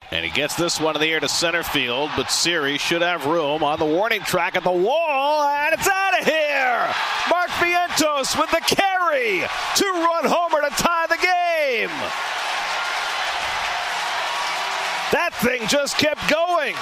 And he gets this one in the air to center field, but Siri should have room on the warning track at the wall, and it's out of here! Mark Vientos with the carry! 2-run homer to tie the game! That thing just kept going!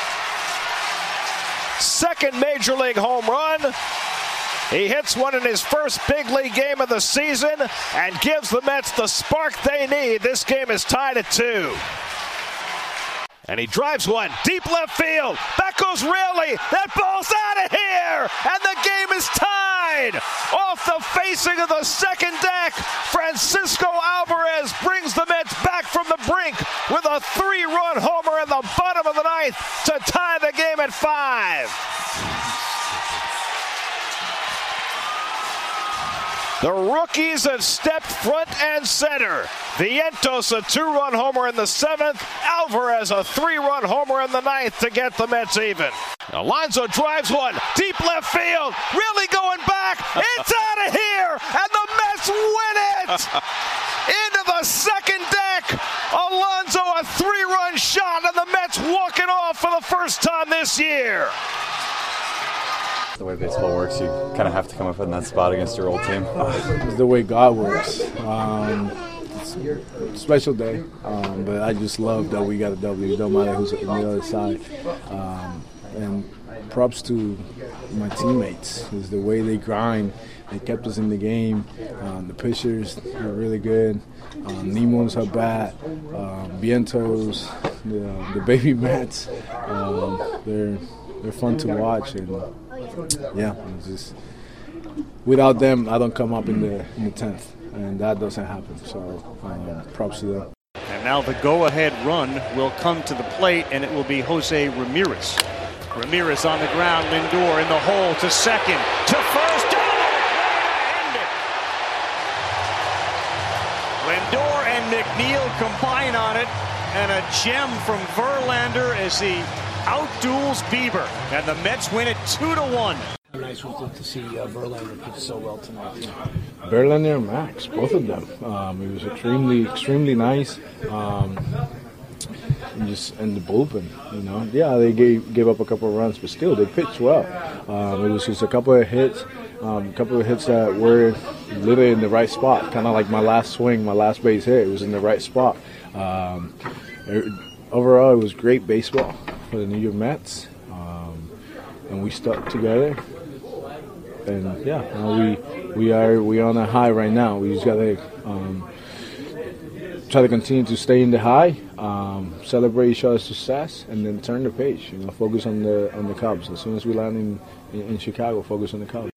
Second Major League home run. He hits one in his first big league game of the season and gives the Mets the spark they need. This game is tied at 2. And he drives one deep left field. Back goes Raley. That ball's out of here. And the game is tied. Off the facing of the second deck, Francisco Alvarez brings the Mets back from the brink with a 3-run homer in the bottom of the ninth to tie the game at 5. The rookies have stepped front and center. Vientos a 2-run homer in the 7th. Alvarez a 3-run homer in the 9th to get the Mets even. Alonso drives one deep left field. Really going back. It's out of here. And the Mets win it. Into the second deck. Alonso a 3-run shot and the Mets walking off for the first time this year. The way baseball works, you kind of have to come up in that spot against your old team. It's the way God works. It's a special day, but I just love that we got a W. Don't matter who's on the other side. And props to my teammates. It's the way they grind. They kept us in the game. The pitchers were really good. Nemo's her bat. Vientos, the baby Mets. They're fun to watch, and yeah, it's just without them, I don't come up in the 10th, and that doesn't happen. So props to them. And now the go-ahead run will come to the plate, and it will be Jose Ramirez. Ramirez on the ground, Lindor in the hole to second, to first. Lindor and McNeil combine on it, and a gem from Verlander as he outduels Bieber, and the Mets win it 2-1. A nice result to see Verlander pitch so well tonight. Verlander and Max, both of them. It was extremely nice. And just in the bullpen, you know. Yeah, they gave up a couple of runs, but still they pitched well. It was just a couple of hits that were literally in the right spot, kind of like my last swing, my last base hit. It was in the right spot. Overall, it was great baseball for the New York Mets, and we stuck together. And yeah, we are on a high right now. We just gotta try to continue to stay in the high, celebrate each other's success, and then turn the page. You know, focus on the Cubs. As soon as we land in Chicago, focus on the Cubs.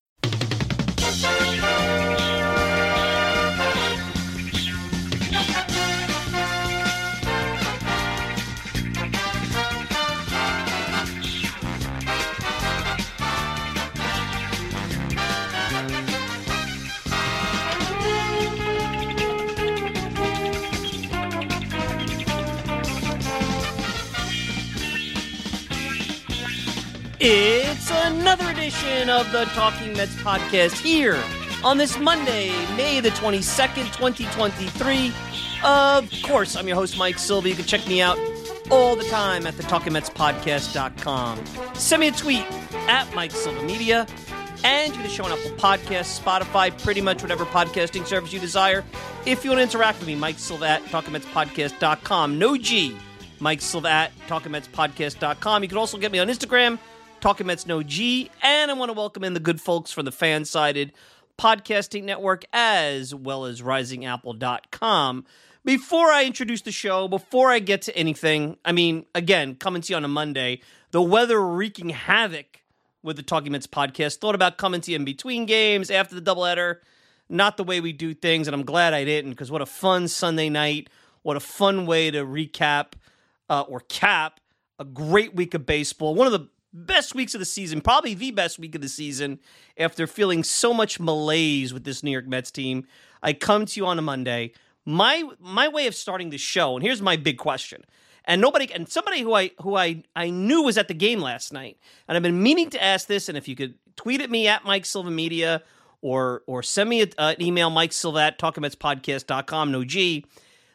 It's another edition of the Talking Mets podcast here on this Monday, May the 22nd, 2023. Of course, I'm your host, Mike Silva. You can check me out all the time at the TalkingMetsPodcast.com. Send me a tweet at Mike Silva Media, and you can show on Apple Podcasts, Spotify, pretty much whatever podcasting service you desire. If you want to interact with me, Mike Silva at TalkingMetsPodcast.com. No G. Mike Silva at TalkingMetsPodcast.com. You can also get me on Instagram, Talking Mets No G, and I want to welcome in the good folks from the Fansided Podcasting Network as well as RisingApple.com. Before I introduce the show, before I get to anything, I mean, again, coming to you on a Monday, the weather wreaking havoc with the Talking Mets podcast. Thought about coming to you in between games, after the doubleheader. Not the way we do things, and I'm glad I didn't, because what a fun Sunday night. What a fun way to recap or cap a great week of baseball. One of the best weeks of the season, probably the best week of the season, after feeling so much malaise with this New York Mets team. I come to you on a Monday. My way of starting the show, and here's my big question. And somebody who I knew was at the game last night, and I've been meaning to ask this, and if you could tweet at me at Mike Silva Media, or send me an email, Mike Silva at TalkingMetsPodcast.com, no G.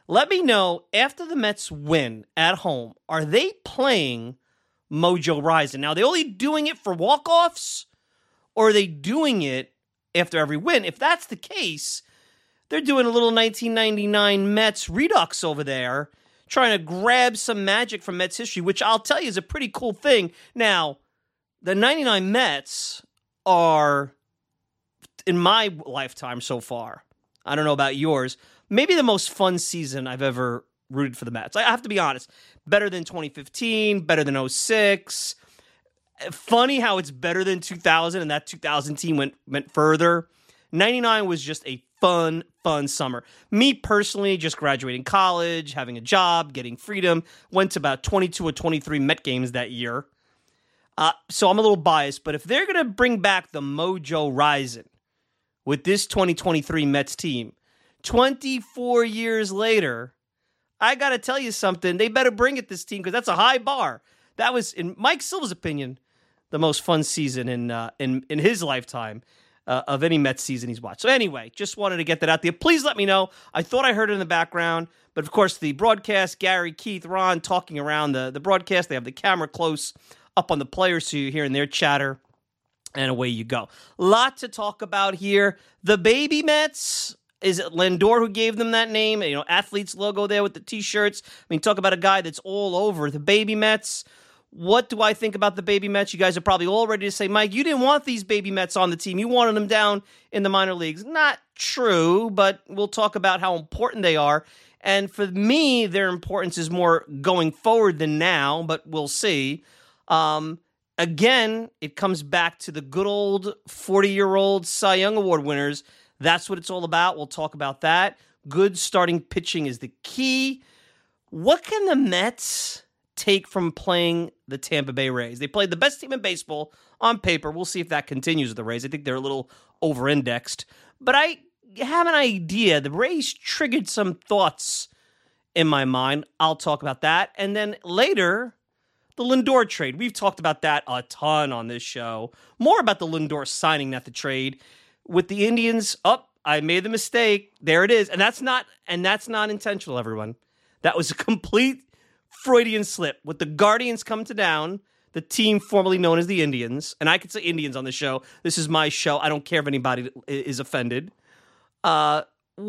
Let me know, after the Mets win at home, are they playing Mojo Rising? Now, are they only doing it for walk-offs, or are they doing it after every win? If that's the case, they're doing a little 1999 Mets redux over there, trying to grab some magic from Mets history, which I'll tell you is a pretty cool thing. Now, the 99 Mets are, in my lifetime so far, I don't know about yours, maybe the most fun season I've ever rooted for the Mets. I have to be honest. Better than 2015, better than 06. Funny how it's better than 2000, and that 2000 team went further. 99 was just a fun summer. Me personally, just graduating college, having a job, getting freedom, went to about 22 or 23 Met games that year. So I'm a little biased, but if they're going to bring back the Mojo Rising with this 2023 Mets team, 24 years later, I got to tell you something. They better bring it, this team, because that's a high bar. That was, in Mike Silva's opinion, the most fun season in his lifetime of any Mets season he's watched. So anyway, just wanted to get that out there. Please let me know. I thought I heard it in the background, but of course the broadcast, Gary, Keith, Ron talking around the broadcast. They have the camera close up on the players so you're hearing their chatter, and away you go. Lot to talk about here. The baby Mets. Is it Lindor who gave them that name? You know, athletes logo there with the T-shirts. I mean, talk about a guy that's all over the baby Mets. What do I think about the baby Mets? You guys are probably all ready to say, Mike, you didn't want these baby Mets on the team. You wanted them down in the minor leagues. Not true, but we'll talk about how important they are. And for me, their importance is more going forward than now, but we'll see. Again, it comes back to the good old 40-year-old Cy Young Award winners. That's what it's all about. We'll talk about that. Good starting pitching is the key. What can the Mets take from playing the Tampa Bay Rays? They played the best team in baseball on paper. We'll see if that continues with the Rays. I think they're a little over-indexed. But I have an idea. The Rays triggered some thoughts in my mind. I'll talk about that. And then later, the Lindor trade. We've talked about that a ton on this show. More about the Lindor signing, not the trade. With the Indians, I made the mistake. There it is. And that's not intentional, everyone. That was a complete Freudian slip. With the Guardians come to down, the team formerly known as the Indians, and I could say Indians on the show. This is my show. I don't care if anybody is offended. Is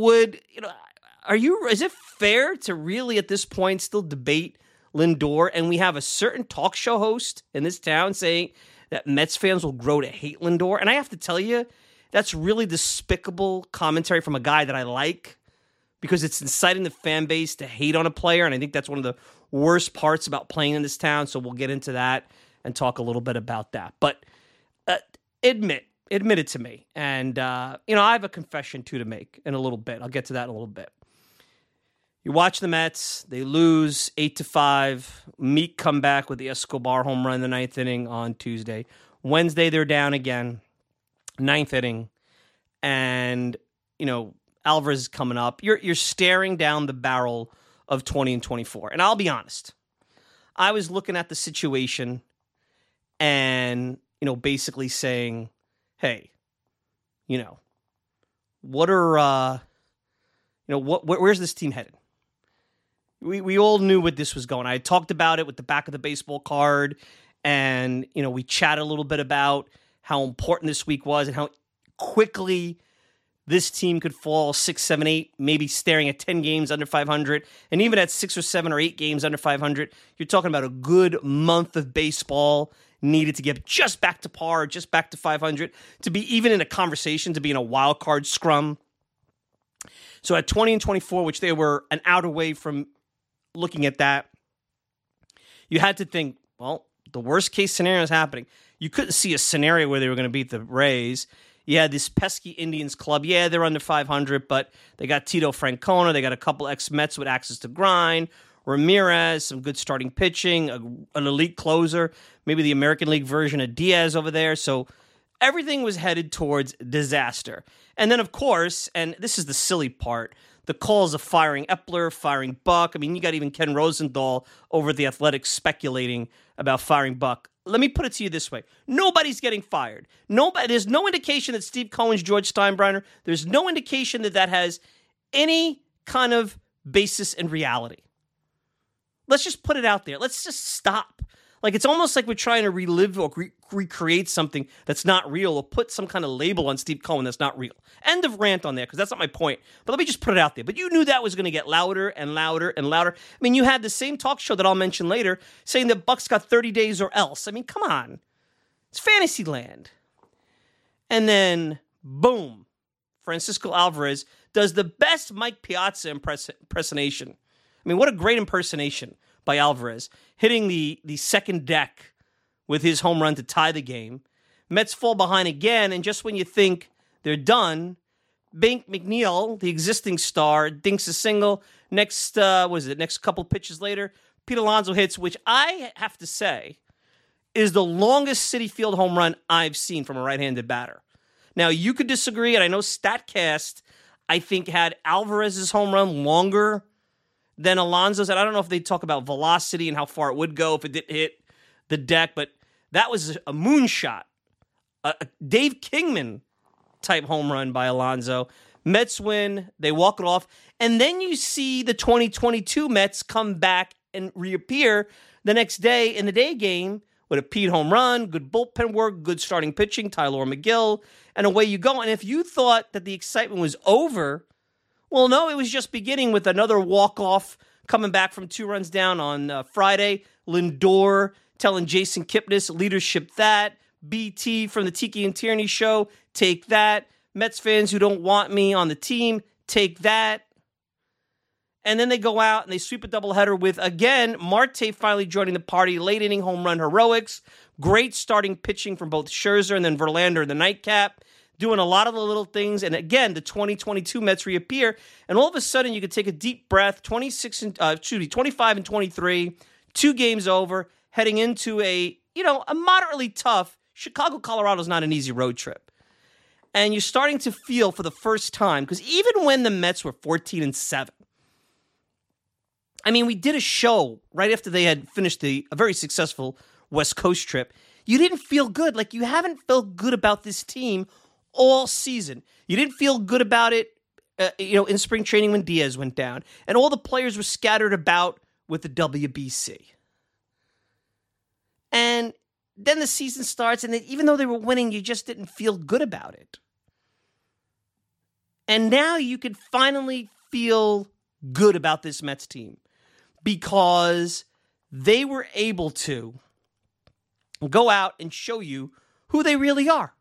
it fair to really at this point still debate Lindor? And we have a certain talk show host in this town saying that Mets fans will grow to hate Lindor. And I have to tell you, that's really despicable commentary from a guy that I like, because it's inciting the fan base to hate on a player, and I think that's one of the worst parts about playing in this town, so we'll get into that and talk a little bit about that. But admit it to me. And, I have a confession, too, to make in a little bit. I'll get to that in a little bit. You watch the Mets, they lose 8-5. Meek come back with the Escobar home run in the ninth inning on Tuesday. Wednesday, they're down again. Ninth inning, and Alvarez is coming up. You're staring down the barrel of 20 and 24. And I'll be honest, I was looking at the situation and basically saying, hey, what are where's this team headed? We all knew what this was going. I had talked about it with the back of the baseball card, and we chatted a little bit about how important this week was and how quickly this team could fall 6, 7, 8, maybe staring at 10 games under 500. And even at 6 or 7 or 8 games under 500, you're talking about a good month of baseball needed to get just back to par, just back to 500, to be even in a conversation, to be in a wild card scrum. So at 20 and 24, which they were an out away from looking at that, you had to think, well, the worst case scenario is happening. You couldn't see a scenario where they were going to beat the Rays. You had this pesky Indians club. Yeah, they're under 500, but they got Tito Francona. They got a couple ex-Mets with access to grind. Ramirez, some good starting pitching, an elite closer, maybe the American League version of Diaz over there. So everything was headed towards disaster. And then, of course, and this is the silly part, the calls of firing Epler, firing Buck. I mean, you got even Ken Rosenthal over at The Athletic speculating about firing Buck. Let me put it to you this way. Nobody's getting fired. There's no indication that Steve Cohen's George Steinbrenner. There's no indication that has any kind of basis in reality. Let's just put it out there. Let's just stop. Like, it's almost like we're trying to relive or recreate something that's not real, or put some kind of label on Steve Cohen that's not real. End of rant on there, because that's not my point. But let me just put it out there. But you knew that was going to get louder and louder and louder. I mean, you had the same talk show that I'll mention later saying that Bucks got 30 days or else. I mean, come on. It's fantasy land. And then, boom, Francisco Alvarez does the best Mike Piazza impersonation. I mean, what a great impersonation by Alvarez, hitting the second deck with his home run to tie the game. Mets fall behind again, and just when you think they're done, Bink McNeil, the existing star, dinks a single. Next couple pitches later, Pete Alonso hits, which I have to say is the longest Citi Field home run I've seen from a right-handed batter. Now, you could disagree, and I know StatCast, I think, had Alvarez's home run longer than Alonso's. And I don't know if they talk about velocity and how far it would go if it didn't hit the deck, but that was a moonshot. A Dave Kingman type home run by Alonso. Mets win, they walk it off, and then you see the 2022 Mets come back and reappear the next day in the day game with a Pete home run, good bullpen work, good starting pitching, Tyler McGill, and away you go. And if you thought that the excitement was over, well, no, it was just beginning with another walk-off coming back from 2 runs down on Friday. Lindor telling Jason Kipnis, leadership that. BT from the Tiki and Tierney show, take that. Mets fans who don't want me on the team, take that. And then they go out and they sweep a doubleheader with, again, Marte finally joining the party, late inning home run heroics. Great starting pitching from both Scherzer and then Verlander in the nightcap. Doing a lot of the little things, and again, the 2022 Mets reappear, and all of a sudden you could take a deep breath. 25 and 23, 2 games over, heading into a moderately tough. Chicago, Colorado is not an easy road trip, and you're starting to feel for the first time, because even when the Mets were 14-7, I mean, we did a show right after they had finished a very successful West Coast trip. You didn't feel good, like you haven't felt good about this team all season. You didn't feel good about it, in spring training when Diaz went down, and all the players were scattered about with the WBC. And then the season starts, and even though they were winning, you just didn't feel good about it. And now you can finally feel good about this Mets team because they were able to go out and show you who they really are.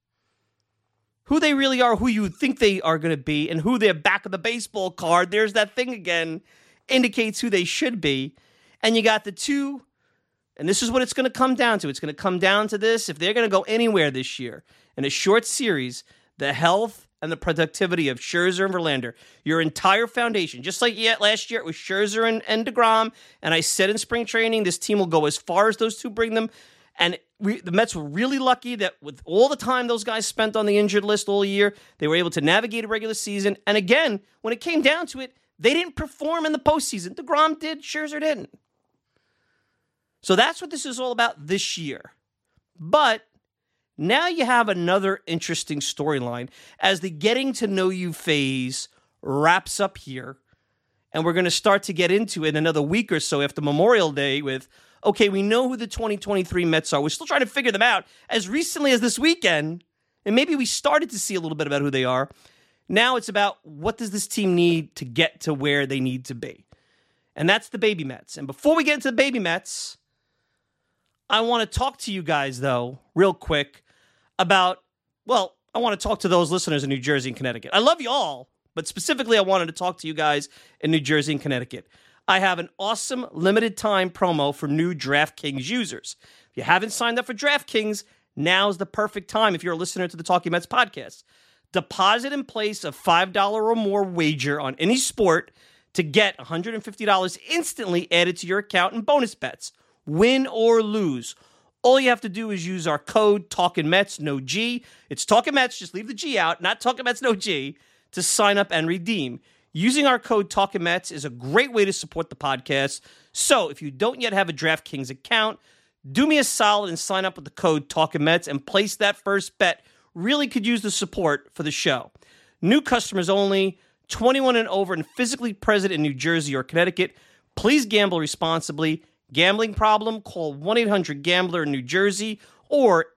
Who they really are, who you think they are going to be, and who their back of the baseball card, there's that thing again, indicates who they should be. And you got the two, and this is what it's going to come down to. It's going to come down to this. If they're going to go anywhere this year in a short series, the health and the productivity of Scherzer and Verlander, your entire foundation, just like last year it was Scherzer and DeGrom, and I said in spring training, this team will go as far as those two bring them. And the Mets were really lucky that with all the time those guys spent on the injured list all year, they were able to navigate a regular season. And again, when it came down to it, they didn't perform in the postseason. DeGrom did, Scherzer didn't. So that's what this is all about this year. But now you have another interesting storyline as the getting to know you phase wraps up here. And we're going to start to get into it in another week or so after Memorial Day with, okay, we know who the 2023 Mets are. We're still trying to figure them out as recently as this weekend. And maybe we started to see a little bit about who they are. Now it's about what does this team need to get to where they need to be. And that's the baby Mets. And before we get into the baby Mets, I want to talk to you guys, though, real quick about, well, I want to talk to those listeners in New Jersey and Connecticut. I love you all, but specifically I wanted to talk to you guys in New Jersey and Connecticut. I have an awesome limited time promo for new DraftKings users. If you haven't signed up for DraftKings, now's the perfect time if you're a listener to the Talking Mets podcast. Deposit and place a $5 or more wager on any sport to get $150 instantly added to your account in bonus bets. Win or lose. All you have to do is use our code TalkinMets, no G. It's Talking Mets, just leave the G out, not Talking Mets, no G, to sign up and redeem. Using our code TalkinMets is a great way to support the podcast. So if you don't yet have a DraftKings account, do me a solid and sign up with the code TalkinMets and place that first bet. Really could use the support for the show. New customers only. 21 and over and physically present in New Jersey or Connecticut. Please gamble responsibly. Gambling problem? Call 1-800-GAMBLER in New Jersey or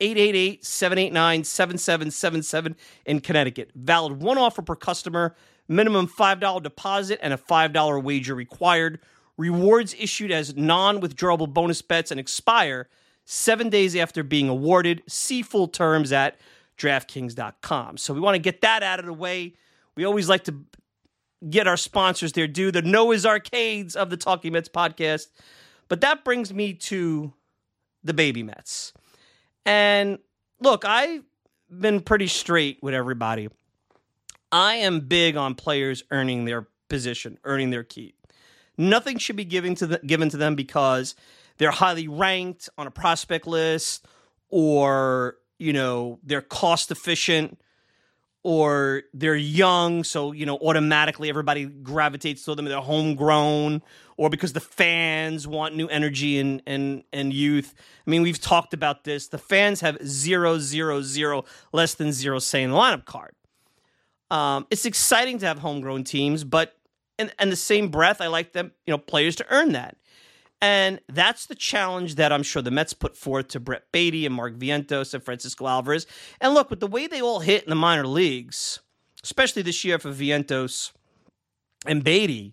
888-789-7777 in Connecticut. Valid one offer per customer. Minimum $5 deposit and a $5 wager required. Rewards issued as non-withdrawable bonus bets and expire 7 days after being awarded. See full terms at DraftKings.com. So we want to get that out of the way. We always like to get our sponsors their due, the Noah's Arcades of the Talking Mets podcast. But that brings me to the baby Mets. And look, I've been pretty straight with everybody. I am big on players earning their position, earning their keep. Nothing should be given to them because they're highly ranked on a prospect list, or, you know, they're cost efficient, or they're young, so, you know, automatically everybody gravitates to them. They're homegrown, or because the fans want new energy and youth. I mean, we've talked about this. The fans have 0, 0, 0, less than 0 say in the lineup card. It's exciting to have homegrown teams, but in the same breath, I like them, you know, players to earn that. And that's the challenge that I'm sure the Mets put forth to Brett Baty and Mark Vientos and Francisco Alvarez. And look, with the way they all hit in the minor leagues, especially this year for Vientos and Baty,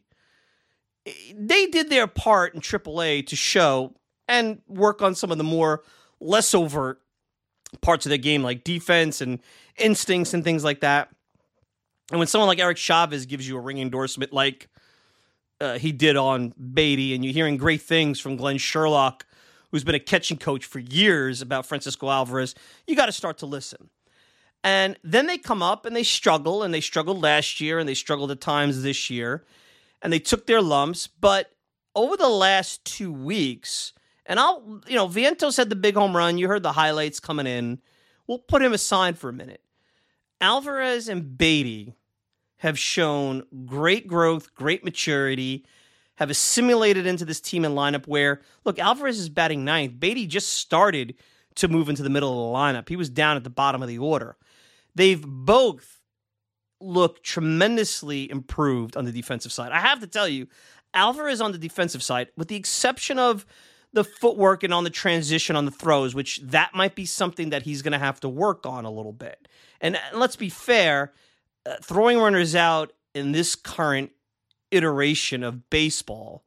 they did their part in AAA to show and work on some of the more less overt parts of their game, like defense and instincts and things like that. And when someone like Eric Chavez gives you a ring endorsement like he did on Baty, and you're hearing great things from Glenn Sherlock, who's been a catching coach for years, about Francisco Alvarez, you got to start to listen. And then they come up and they struggle, and they struggled last year, and they struggled at times this year, and they took their lumps. But over the last 2 weeks, and Vientos had the big home run. You heard the highlights coming in. We'll put him aside for a minute. Alvarez and Baty have shown great growth, great maturity, have assimilated into this team and lineup where, look, Alvarez is batting ninth. Baty just started to move into the middle of the lineup. He was down at the bottom of the order. They've both looked tremendously improved on the defensive side. I have to tell you, Alvarez on the defensive side, with the exception of the footwork and on the transition on the throws, which that might be something that he's going to have to work on a little bit. And let's be fair, throwing runners out in this current iteration of baseball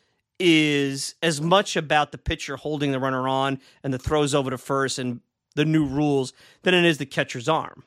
is as much about the pitcher holding the runner on and the throws over to first and the new rules than it is the catcher's arm.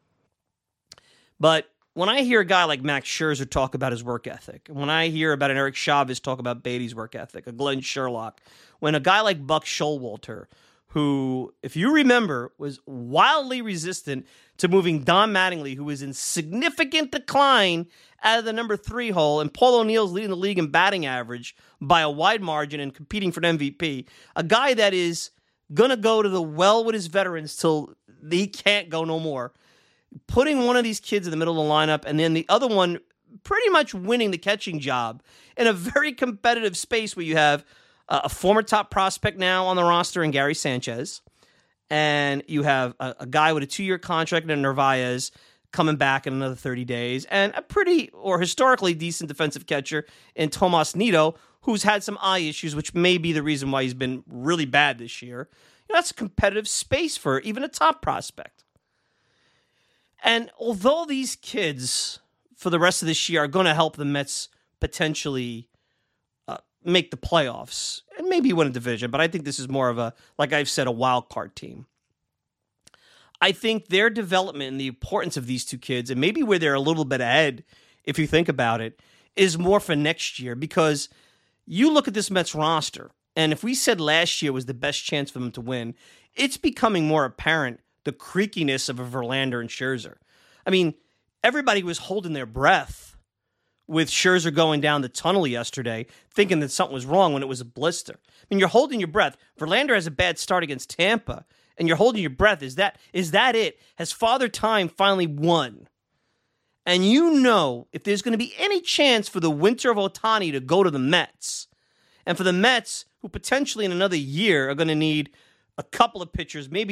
But when I hear a guy like Max Scherzer talk about his work ethic, when I hear about an Eric Chavez talk about Baty's work ethic, a Glenn Sherlock, when a guy like Buck Showalter, who, if you remember, was wildly resistant to moving Don Mattingly, who was in significant decline out of the number 3 hole, and Paul O'Neill's leading the league in batting average by a wide margin and competing for an MVP, a guy that is going to go to the well with his veterans till he can't go no more. Putting one of these kids in the middle of the lineup and then the other one pretty much winning the catching job in a very competitive space where you have a former top prospect now on the roster in Gary Sanchez, and you have a guy with a 2-year contract in Narvaez coming back in another 30 days, and a pretty or historically decent defensive catcher in Tomas Nido, who's had some eye issues, which may be the reason why he's been really bad this year. You know, that's a competitive space for even a top prospect. And although these kids for the rest of this year are going to help the Mets potentially make the playoffs and maybe win a division, but I think this is more of a, like I've said, a wild card team. I think their development and the importance of these two kids, and maybe where they're a little bit ahead, if you think about it, is more for next year, because you look at this Mets roster, and if we said last year was the best chance for them to win, it's becoming more apparent the creakiness of a Verlander and Scherzer. I mean, everybody was holding their breath with Scherzer going down the tunnel yesterday, thinking that something was wrong when it was a blister. I mean, you're holding your breath. Verlander has a bad start against Tampa, and you're holding your breath. Is that it? Has Father Time finally won? And you know, if there's going to be any chance for the winter of Ohtani to go to the Mets, and for the Mets, who potentially in another year are going to need a couple of pitchers, maybe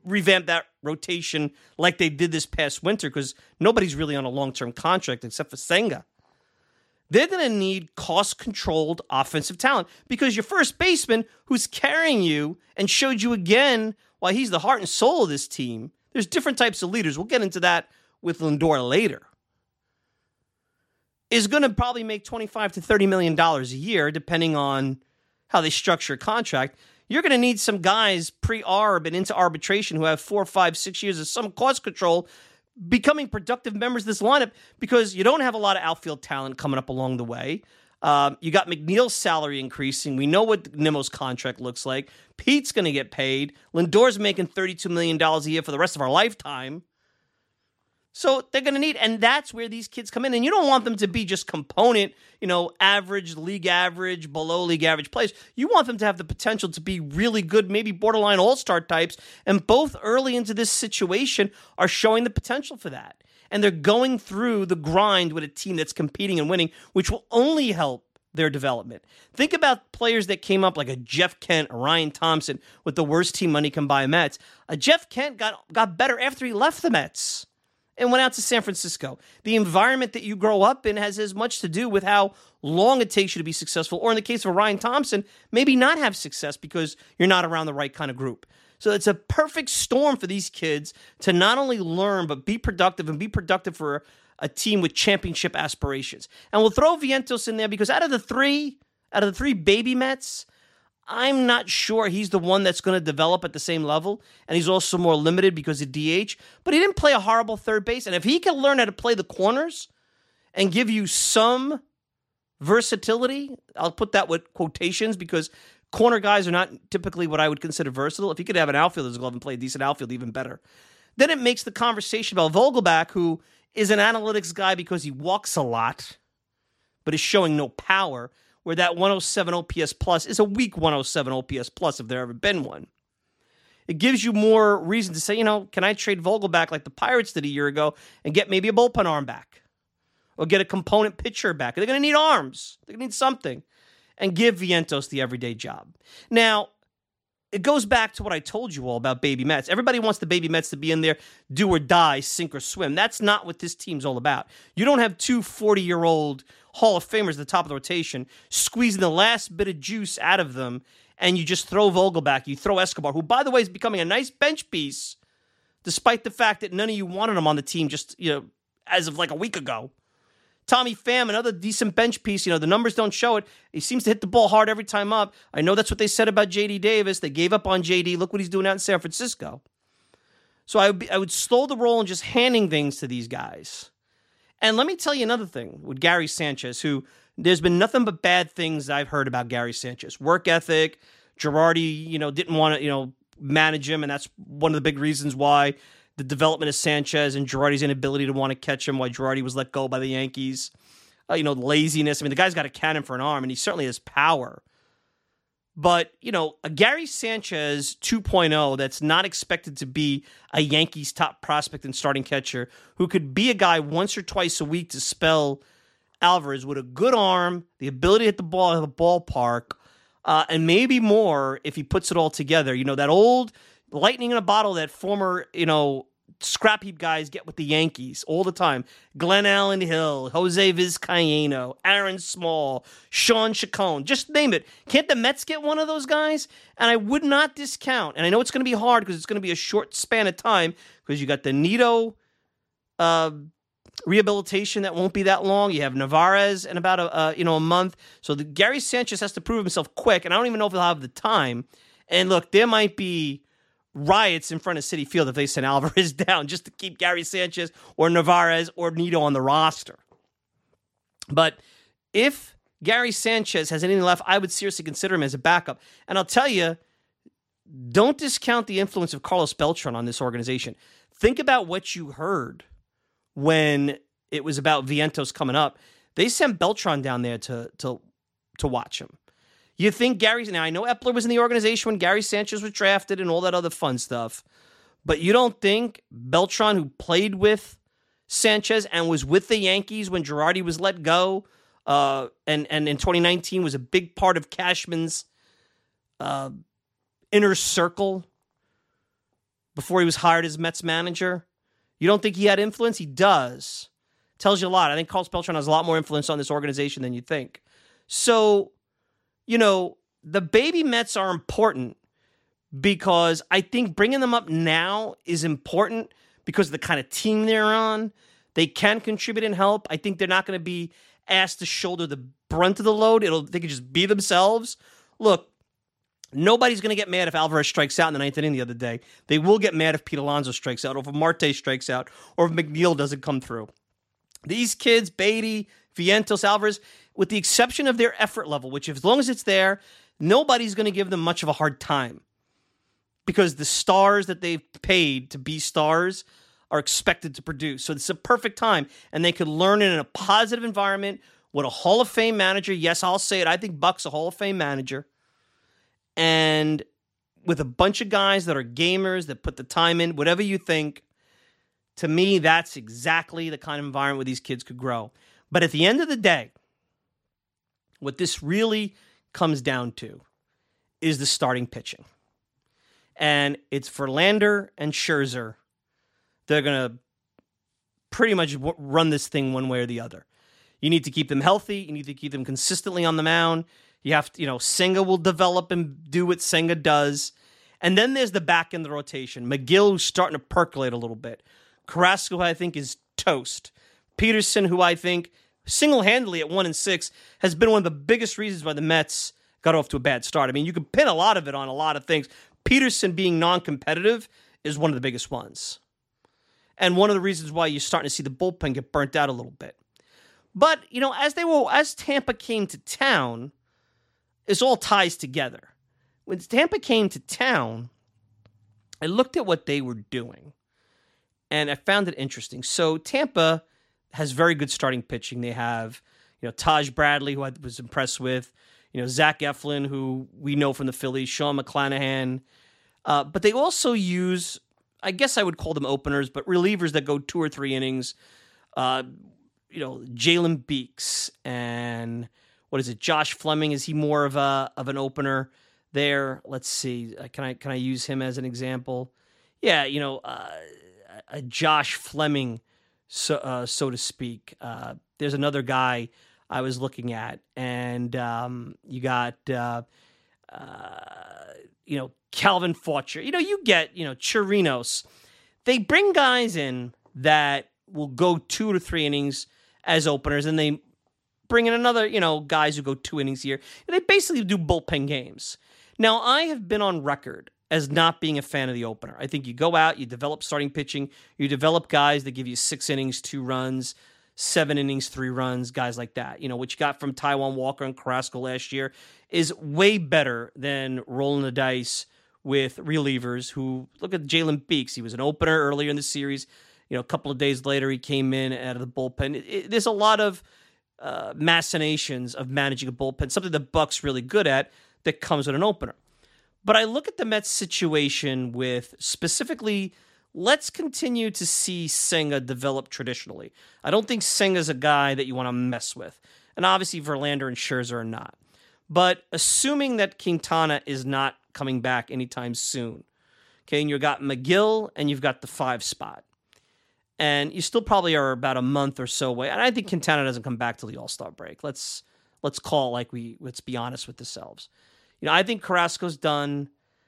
revamp that rotation like they did this past winter, because nobody's really on a long-term contract except for Senga. They're going to need cost-controlled offensive talent, because your first baseman, who's carrying you and showed you again why he's the heart and soul of this team. There's different types of leaders. We'll get into that with Lindor later. Is going to probably make $25 to $30 million a year, depending on how they structure a contract. You're going to need some guys pre-arb and into arbitration who have 4, 5, 6 years of some cost control, becoming productive members of this lineup, because you don't have a lot of outfield talent coming up along the way. You got McNeil's salary increasing. We know what Nimmo's contract looks like. Pete's going to get paid. Lindor's making $32 million a year for the rest of our lifetime. So they're going to need, and that's where these kids come in. And you don't want them to be just component, average, league average, below league average players. You want them to have the potential to be really good, maybe borderline all-star types. And both early into this situation are showing the potential for that. And they're going through the grind with a team that's competing and winning, which will only help their development. Think about players that came up like a Jeff Kent, a Ryan Thompson, with the worst team money can buy Mets. Jeff Kent got better after he left the Mets and went out to San Francisco. The environment that you grow up in has as much to do with how long it takes you to be successful, or in the case of Ryan Thompson, maybe not have success because you're not around the right kind of group. So it's a perfect storm for these kids to not only learn, but be productive, and be productive for a team with championship aspirations. And we'll throw Vientos in there because out of the three baby Mets, I'm not sure he's the one that's going to develop at the same level, and he's also more limited because of DH, but he didn't play a horrible third base, and if he can learn how to play the corners and give you some versatility, I'll put that with quotations because corner guys are not typically what I would consider versatile. If he could have an outfielder's glove and play a decent outfield, even better. Then it makes the conversation about Vogelbach, who is an analytics guy because he walks a lot, but is showing no power, where that 107 OPS plus is a weak 107 OPS plus if there ever been one. It gives you more reason to say, can I trade Vogelbach like the Pirates did a year ago and get maybe a bullpen arm back? Or get a component pitcher back? They're going to need arms. They're going to need something. And give Vientos the everyday job. Now, it goes back to what I told you all about baby Mets. Everybody wants the baby Mets to be in there, do or die, sink or swim. That's not what this team's all about. You don't have two 40-year-old Hall of Famers at the top of the rotation, squeezing the last bit of juice out of them, and you just throw Vogelbach, you throw Escobar, who, by the way, is becoming a nice bench piece, despite the fact that none of you wanted him on the team just, as of like a week ago. Tommy Pham, another decent bench piece. The numbers don't show it. He seems to hit the ball hard every time up. I know that's what they said about J.D. Davis. They gave up on J.D. Look what he's doing out in San Francisco. So I would slow the roll and just handing things to these guys. And let me tell you another thing with Gary Sanchez, who there's been nothing but bad things I've heard about Gary Sanchez. Work ethic, Girardi, didn't want to, manage him, and that's one of the big reasons why the development of Sanchez and Girardi's inability to want to catch him, why Girardi was let go by the Yankees. Laziness. The guy's got a cannon for an arm, and he certainly has power. But, a Gary Sanchez 2.0 that's not expected to be a Yankees top prospect and starting catcher, who could be a guy once or twice a week to spell Alvarez with a good arm, the ability to hit the ball at the ballpark, and maybe more if he puts it all together. That old lightning in a bottle that former, scrap heap guys get with the Yankees all the time. Glenn Allen Hill, Jose Vizcaíno, Aaron Small, Sean Chacon, just name it. Can't the Mets get one of those guys? And I would not discount, and I know it's going to be hard because it's going to be a short span of time because you got the Nito rehabilitation that won't be that long. You have Narvaez in about a month. So Gary Sanchez has to prove himself quick, and I don't even know if he'll have the time. And look, there might be riots in front of Citi Field if they send Alvarez down just to keep Gary Sanchez or Narvaez or Nito on the roster. But if Gary Sanchez has anything left, I would seriously consider him as a backup. And I'll tell you, don't discount the influence of Carlos Beltran on this organization. Think about what you heard when it was about Vientos coming up. They sent Beltran down there to watch him. You think Gary's... Now, I know Epler was in the organization when Gary Sanchez was drafted and all that other fun stuff, but you don't think Beltran, who played with Sanchez and was with the Yankees when Girardi was let go, and in 2019 was a big part of Cashman's inner circle before he was hired as Mets manager. You don't think he had influence? He does. Tells you a lot. I think Carl Beltran has a lot more influence on this organization than you think. So, the baby Mets are important because I think bringing them up now is important because of the kind of team they're on. They can contribute and help. I think they're not going to be asked to shoulder the brunt of the load. They can just be themselves. Look, nobody's going to get mad if Alvarez strikes out in the ninth inning the other day. They will get mad if Pete Alonso strikes out, or if Marte strikes out, or if McNeil doesn't come through. These kids, Beatty, Vientos, Alvarez, with the exception of their effort level, which as long as it's there, nobody's going to give them much of a hard time. Because the stars that they've paid to be stars are expected to produce. So it's a perfect time. And they could learn it in a positive environment with a Hall of Fame manager. Yes, I'll say it. I think Buck's a Hall of Fame manager. And with a bunch of guys that are gamers, that put the time in, whatever you think, to me, that's exactly the kind of environment where these kids could grow. But at the end of the day, what this really comes down to is the starting pitching. And it's Verlander and Scherzer. They're going to pretty much run this thing one way or the other. You need to keep them healthy. You need to keep them consistently on the mound. You have to, Senga will develop and do what Senga does. And then there's the back end of the rotation. McGill, who's starting to percolate a little bit. Carrasco, who I think is toast. Peterson, who I think single-handedly at 1-6 has been one of the biggest reasons why the Mets got off to a bad start. I mean, you can pin a lot of it on a lot of things. Peterson being non-competitive is one of the biggest ones. And one of the reasons why you're starting to see the bullpen get burnt out a little bit. But, as Tampa came to town, this all ties together. When Tampa came to town, I looked at what they were doing, and I found it interesting. So Tampa has very good starting pitching. They have, Taj Bradley, who I was impressed with, Zach Eflin, who we know from the Phillies, Sean McClanahan. But they also use, I guess I would call them openers, but relievers that go 2 or 3 innings. Jalen Beeks and Josh Fleming? Is he more of an opener there? Let's see. Can I use him as an example? Yeah, a Josh Fleming, so to speak. There's another guy I was looking at, and you got Calvin Faucher. You get Chirinos. They bring guys in that will go 2 to 3 innings as openers, and they bring in another, guys who go 2 innings here. And they basically do bullpen games. Now, I have been on record as not being a fan of the opener. I think you go out, you develop starting pitching, you develop guys that give you 6 innings, 2 runs, 7 innings, 3 runs, guys like that. What you got from Taijuan Walker and Carrasco last year is way better than rolling the dice with relievers who, look at Jalen Beeks. He was an opener earlier in the series. A couple of days later, he came in out of the bullpen. There's a lot of machinations of managing a bullpen, something the Buck's really good at that comes with an opener. But I look at the Mets situation with specifically, let's continue to see Senga develop traditionally. I don't think Senga's a guy that you want to mess with. And obviously Verlander and Scherzer are not. But assuming that Quintana is not coming back anytime soon, okay, and you've got McGill and you've got the 5 spot. And you still probably are about a month or so away. And I think Quintana doesn't come back till the All-Star break. Let's call it let's be honest with ourselves. I think Carrasco's done.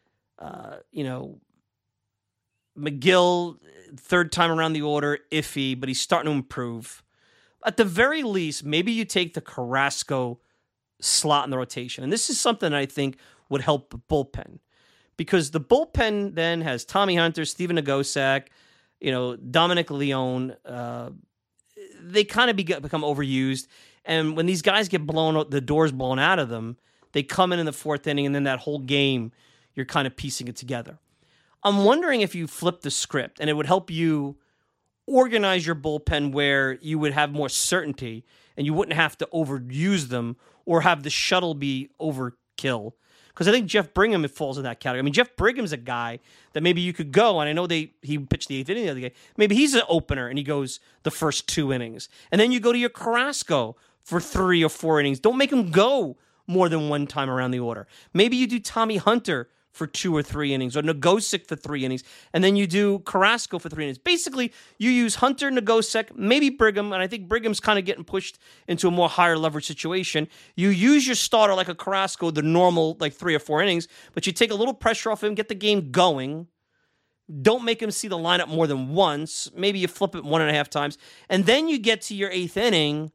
McGill, 3rd time around the order, iffy, but he's starting to improve. At the very least, maybe you take the Carrasco slot in the rotation. And this is something I think would help the bullpen. Because the bullpen then has Tommy Hunter, Steven Nagosiak, Dominic Leone. They kind of become overused. And when these guys get the doors blown out of them, they come in the 4th inning, and then that whole game, you're kind of piecing it together. I'm wondering if you flip the script, and it would help you organize your bullpen where you would have more certainty, and you wouldn't have to overuse them or have the shuttle be overkill. Because I think Jeff Brigham falls in that category. I mean, Jeff Brigham's a guy that maybe you could go, and I know he pitched the 8th inning the other day. Maybe he's an opener, and he goes the first 2 innings. And then you go to your Carrasco for 3 or 4 innings. Don't make him go more than 1 time around the order. Maybe you do Tommy Hunter for 2 or 3 innings, or Nogosek for 3 innings, and then you do Carrasco for 3 innings. Basically, you use Hunter, Nogosek, maybe Brigham, and I think Brigham's kind of getting pushed into a more higher leverage situation. You use your starter like a Carrasco, the normal 3 or 4 innings, but you take a little pressure off him, get the game going. Don't make him see the lineup more than once. Maybe you flip it 1.5 times, and then you get to your 8th inning,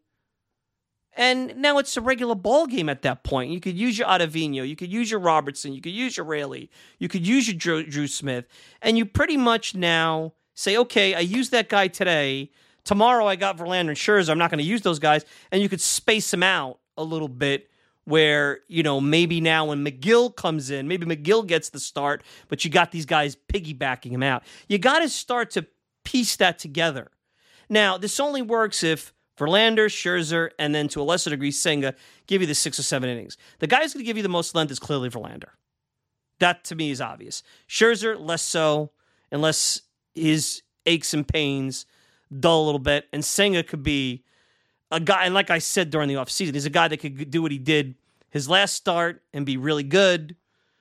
and now it's a regular ball game at that point. You could use your Ottavino, you could use your Robertson, you could use your Raley, you could use your Drew Smith, and you pretty much now say, okay, I used that guy today. Tomorrow I got Verlander and Scherzer. I'm not going to use those guys, and you could space them out a little bit where, maybe now when McGill comes in, maybe McGill gets the start, but you got these guys piggybacking him out. You got to start to piece that together. Now, this only works if Verlander, Scherzer, and then to a lesser degree, Senga give you the 6 or 7 innings. The guy who's going to give you the most length is clearly Verlander. That, to me, is obvious. Scherzer, less so, unless his aches and pains dull a little bit. And Senga could be a guy, and like I said during the offseason, he's a guy that could do what he did his last start and be really good.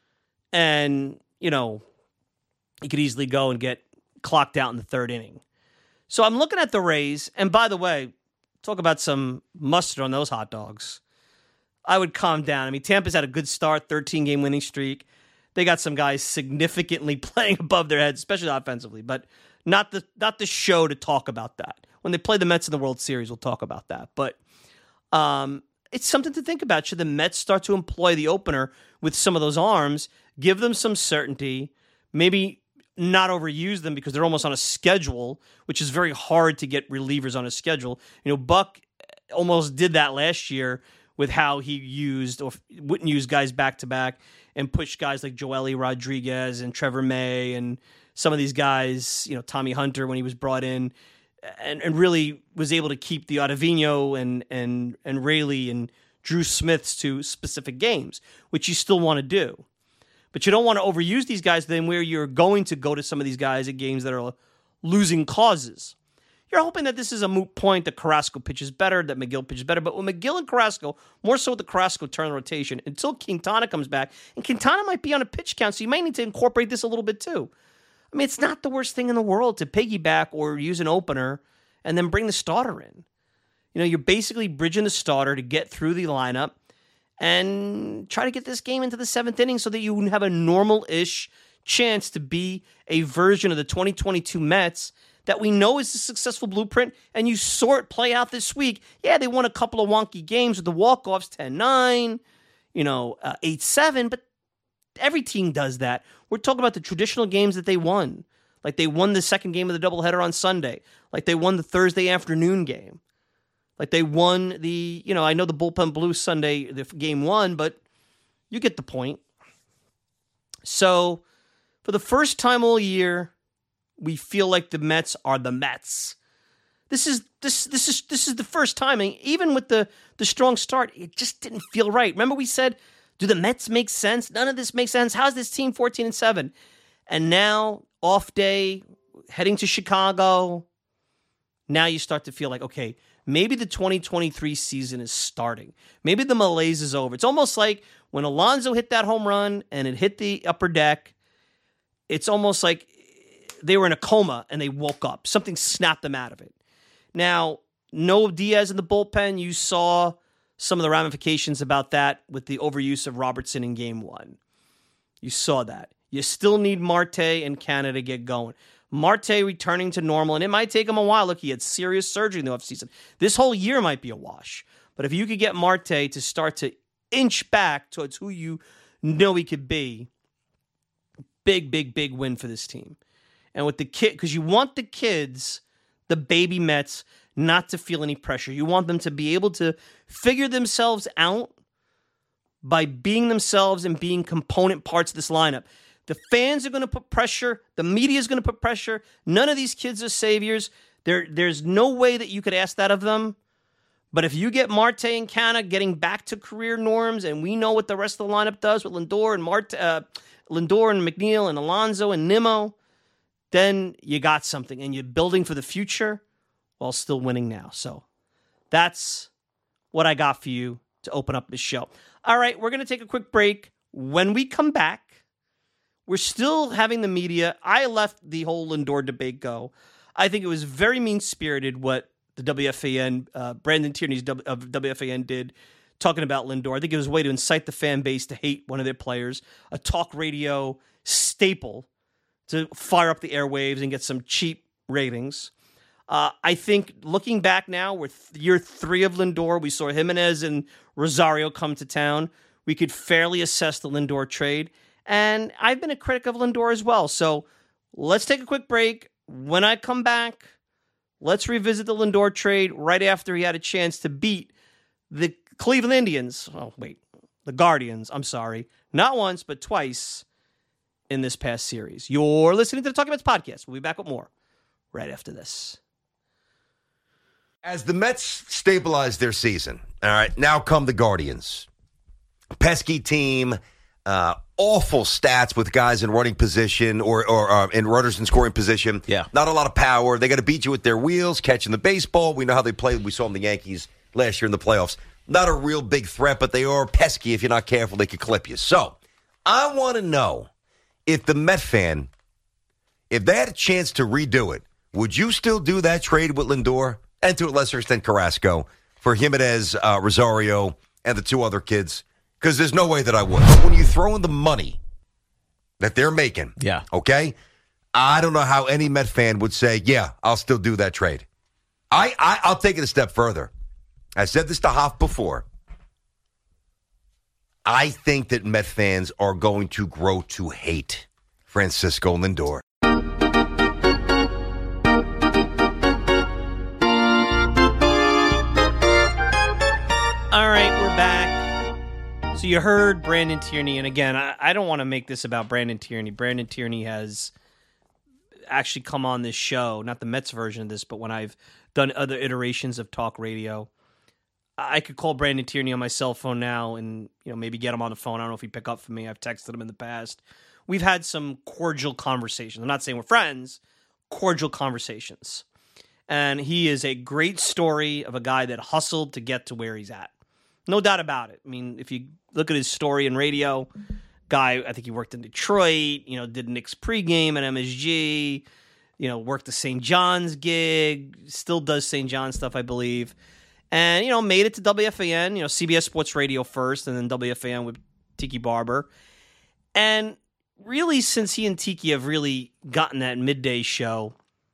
And, he could easily go and get clocked out in the 3rd inning. So I'm looking at the Rays, and by the way, talk about some mustard on those hot dogs. I would calm down. I mean, Tampa's had a good start, 13-game winning streak. They got some guys significantly playing above their heads, especially offensively, but not the show to talk about that. When they play the Mets in the World Series, we'll talk about that. But it's something to think about. Should the Mets start to employ the opener with some of those arms, give them some certainty, maybe not overuse them because they're almost on a schedule, which is very hard to get relievers on a schedule. Buck almost did that last year with how he used or wouldn't use guys back-to-back and pushed guys like Joely Rodriguez and Trevor May and some of these guys, Tommy Hunter when he was brought in, and really was able to keep the Ottavino and Raley and Drew Smiths to specific games, which you still want to do. But you don't want to overuse these guys then where you're going to go to some of these guys at games that are losing causes. You're hoping that this is a moot point, that Carrasco pitches better, that McGill pitches better. But with McGill and Carrasco, more so with the Carrasco turn rotation, until Quintana comes back, and Quintana might be on a pitch count, so you might need to incorporate this a little bit too. I mean, it's not the worst thing in the world to piggyback or use an opener and then bring the starter in. You're basically bridging the starter to get through the lineup and try to get this game into the 7th inning so that you have a normal-ish chance to be a version of the 2022 Mets that we know is a successful blueprint, and you saw it play out this week. Yeah, they won a couple of wonky games with the walk-offs, 10-9, 8-7, but every team does that. We're talking about the traditional games that they won. Like they won the 2nd game of the doubleheader on Sunday. Like they won the Thursday afternoon game. Like they won the, I know the bullpen blew Sunday, the game 1, but you get the point. So for the first time all year, we feel like the Mets are the Mets. This is the first time, and even with the strong start, it just didn't feel right. Remember we said, do the Mets make sense? None of this makes sense. How's this team 14-7? And now, off day, heading to Chicago, now you start to feel like, okay, maybe the 2023 season is starting. Maybe the malaise is over. It's almost like when Alonso hit that home run and it hit the upper deck, it's almost like they were in a coma and they woke up. Something snapped them out of it. Now, no Diaz in the bullpen. You saw some of the ramifications about that with the overuse of Robertson in game 1. You saw that. You still need Marte and Canada to get going. Marte returning to normal, and it might take him a while. Look, he had serious surgery in the offseason. This whole year might be a wash. But if you could get Marte to start to inch back towards who you know he could be, big, big, big win for this team. And with the kid, because you want the kids, the baby Mets, not to feel any pressure. You want them to be able to figure themselves out by being themselves and being component parts of this lineup. The fans are going to put pressure. The media is going to put pressure. None of these kids are saviors. There's no way that you could ask that of them. But if you get Marte and Canna getting back to career norms, and we know what the rest of the lineup does with Lindor and McNeil and Alonso and Nimmo, then you got something, and you're building for the future while still winning now. So that's what I got for you to open up this show. All right, we're going to take a quick break. When we come back, we're still having the media. I let the whole Lindor debate go. I think it was very mean-spirited what the WFAN, Brandon Tierney of WFAN did, talking about Lindor. I think it was a way to incite the fan base to hate one of their players, a talk radio staple to fire up the airwaves and get some cheap ratings. I think looking back now, we're year 3 of Lindor. We saw Jimenez and Rosario come to town. We could fairly assess the Lindor trade. And I've been a critic of Lindor as well. So let's take a quick break. When I come back, let's revisit the Lindor trade right after he had a chance to beat the Cleveland Indians. Oh, wait. The Guardians. I'm sorry. Not once, but twice in this past series. You're listening to the Talking Mets podcast. We'll be back with more right after this. As the Mets stabilize their season, all right, now come the Guardians. Pesky team, awful stats with guys in running position or in runners in scoring position. Yeah. Not a lot of power. They got to beat you with their wheels, catching the baseball. We know how they played. We saw them the Yankees last year in the playoffs. Not a real big threat, but they are pesky. If you're not careful, they could clip you. So I want to know if the Met fan, if they had a chance to redo it, would you still do that trade with Lindor? And to a lesser extent, Carrasco, for Jimenez, Rosario, and the 2 other kids, because there's no way that I would. But when you throw in the money that they're making, yeah, okay, I don't know how any Met fan would say, yeah, I'll still do that trade. I'll take it a step further. I said this to Hoff before. I think that Met fans are going to grow to hate Francisco Lindor. All right, we're back. So you heard Brandon Tierney, and again, I don't want to make this about Brandon Tierney. Brandon Tierney has actually come on this show, not the Mets version of this, but when I've done other iterations of talk radio. I could call Brandon Tierney on my cell phone now and maybe get him on the phone. I don't know if he'd pick up for me. I've texted him in the past. We've had some cordial conversations. I'm not saying we're friends, cordial conversations. And he is a great story of a guy that hustled to get to where he's at. No doubt about it. I mean, if you look at his story in radio, guy, I think he worked in Detroit, did Knicks pregame at MSG, worked the St. John's gig, still does St. John's stuff, I believe. And, made it to WFAN, CBS Sports Radio first, and then WFAN with Tiki Barber. And really, since he and Tiki have really gotten that midday show,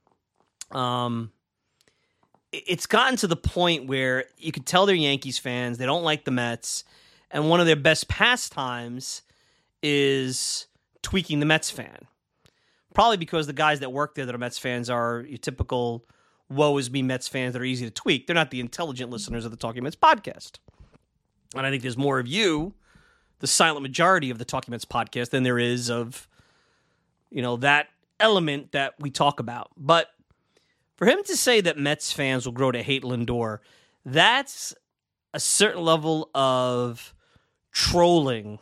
it's gotten to the point where you could tell they're Yankees fans. They don't like the Mets. And one of their best pastimes is tweaking the Mets fan. Probably because the guys that work there that are Mets fans are your typical woe is me Mets fans that are easy to tweak. They're not the intelligent listeners of the Talking Mets podcast. And I think there's more of you, the silent majority of the Talking Mets podcast, than there is of, that element that we talk about. But for him to say that Mets fans will grow to hate Lindor, that's a certain level of trolling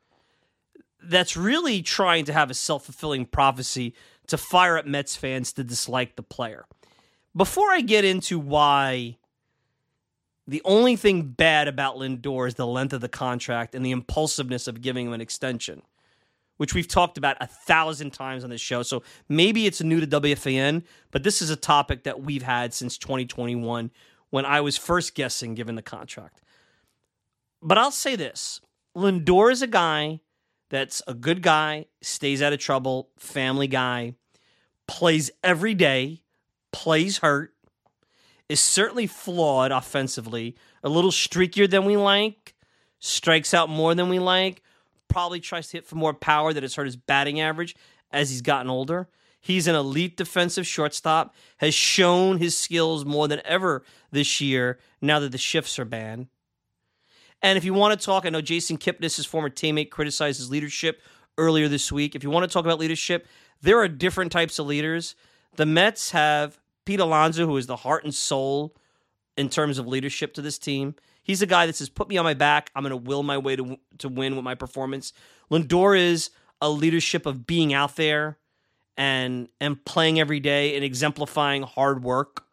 that's really trying to have a self-fulfilling prophecy to fire up Mets fans to dislike the player. Before I get into why the only thing bad about Lindor is the length of the contract and the impulsiveness of giving him an extension, which we've talked about 1,000 times on this show. So maybe it's new to WFAN, but this is a topic that we've had since 2021 when I was first guessing given the contract. But I'll say this. Lindor is a guy that's a good guy, stays out of trouble, family guy, plays every day, plays hurt, is certainly flawed offensively, a little streakier than we like, strikes out more than we like, probably tries to hit for more power that has hurt his batting average as he's gotten older. He's an elite defensive shortstop, has shown his skills more than ever this year now that the shifts are banned. And if you want to talk, I know Jason Kipnis, his former teammate, criticized his leadership earlier this week. If you want to talk about leadership, there are different types of leaders. The Mets have Pete Alonso, who is the heart and soul in terms of leadership to this team. He's a guy that says, put me on my back. I'm going to will my way to win with my performance. Lindor is a leadership of being out there and playing every day and exemplifying hard work.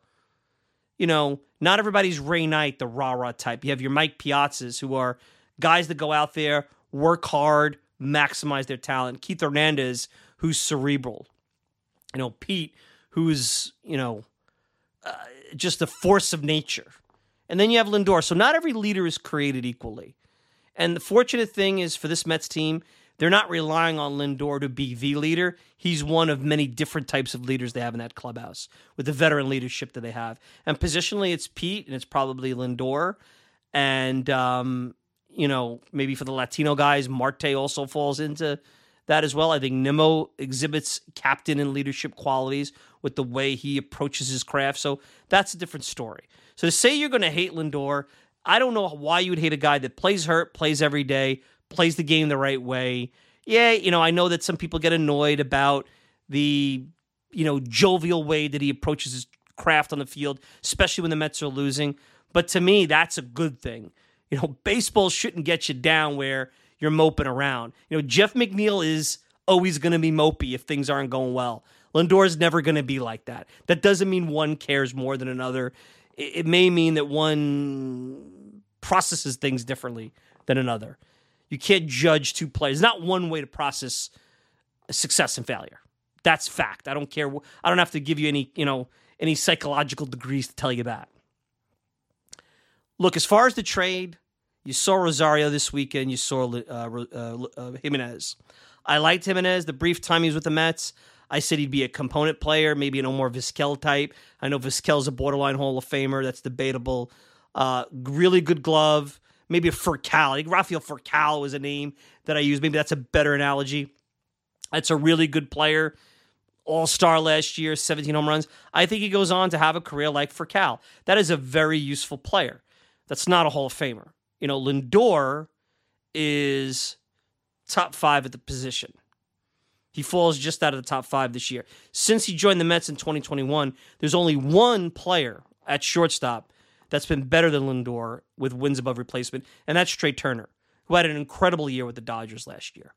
Not everybody's Ray Knight, the rah-rah type. You have your Mike Piazzas, who are guys that go out there, work hard, maximize their talent. Keith Hernandez, who's cerebral. Pete, who's, just a force of nature. And then you have Lindor. So not every leader is created equally. And the fortunate thing is for this Mets team, they're not relying on Lindor to be the leader. He's one of many different types of leaders they have in that clubhouse with the veteran leadership that they have. And positionally, it's Pete, and it's probably Lindor. And, maybe for the Latino guys, Marte also falls into that as well. I think Nimmo exhibits captain and leadership qualities with the way he approaches his craft. So that's a different story. So to say you're going to hate Lindor, I don't know why you would hate a guy that plays hurt, plays every day, plays the game the right way. Yeah, I know that some people get annoyed about the, jovial way that he approaches his craft on the field, especially when the Mets are losing. But to me, that's a good thing. Baseball shouldn't get you down where you're moping around. Jeff McNeil is always going to be mopey if things aren't going well. Lindor's never going to be like that. That doesn't mean one cares more than another. It may mean that one processes things differently than another. You can't judge two players. There's not one way to process success and failure. That's fact. I don't care. I don't have to give you any psychological degrees to tell you that. Look, as far as the trade, you saw Rosario this weekend. You saw Jimenez. I liked Jimenez the brief time he was with the Mets. I said he'd be a component player, maybe an Omar Vizquel type. I know Vizquel's a borderline Hall of Famer. That's debatable. Really good glove. Maybe a Furcal. I think Rafael Furcal was a name that I used. Maybe that's a better analogy. That's a really good player. All-star last year, 17 home runs. I think he goes on to have a career like Furcal. That is a very useful player. That's not a Hall of Famer. Lindor is top 5 at the position. He falls just out of the top 5 this year. Since he joined the Mets in 2021, there's only one player at shortstop that's been better than Lindor with wins above replacement, and that's Trey Turner, who had an incredible year with the Dodgers last year.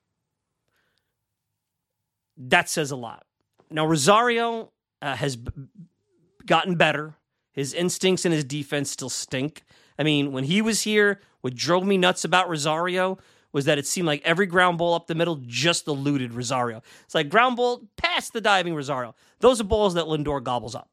That says a lot. Now, Rosario has gotten better. His instincts and his defense still stink. I mean, when he was here, what drove me nuts about Rosario was that it seemed like every ground ball up the middle just eluded Rosario. It's like ground ball past the diving Rosario. Those are balls that Lindor gobbles up.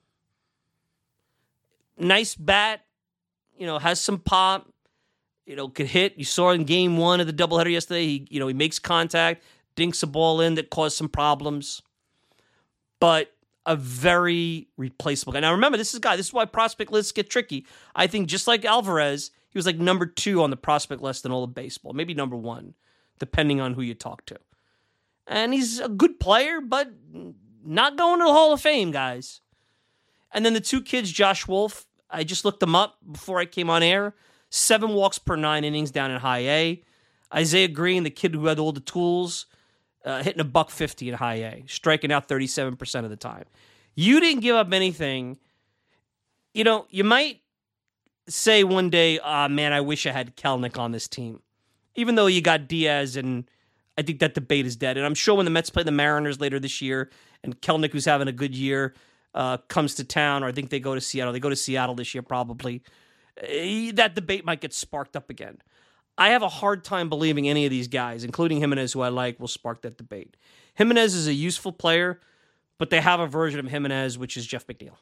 Nice bat, has some pop, could hit. You saw in game 1 of the doubleheader yesterday, he makes contact, dinks a ball in that caused some problems. But a very replaceable guy. Now remember, this is why prospect lists get tricky. I think just like Alvarez, he was like number 2 on the prospect list in all of baseball, maybe number 1, depending on who you talk to. And he's a good player, but not going to the Hall of Fame, guys. And then the 2 kids, Josh Wolf, I just looked them up before I came on air. 7 walks per 9 innings down in high A. Isaiah Green, the kid who had all the tools, hitting a $150 in high A, striking out 37% of the time. You didn't give up anything. You might say one day, man, I wish I had Kelenic on this team. Even though you got Diaz, and I think that debate is dead. And I'm sure when the Mets play the Mariners later this year, and Kelenic, who's having a good year, comes to town, or I think they go to Seattle. They go to Seattle this year probably. That debate might get sparked up again. I have a hard time believing any of these guys, including Jimenez, who I like, will spark that debate. Jimenez is a useful player, but they have a version of Jimenez, which is Jeff McNeil.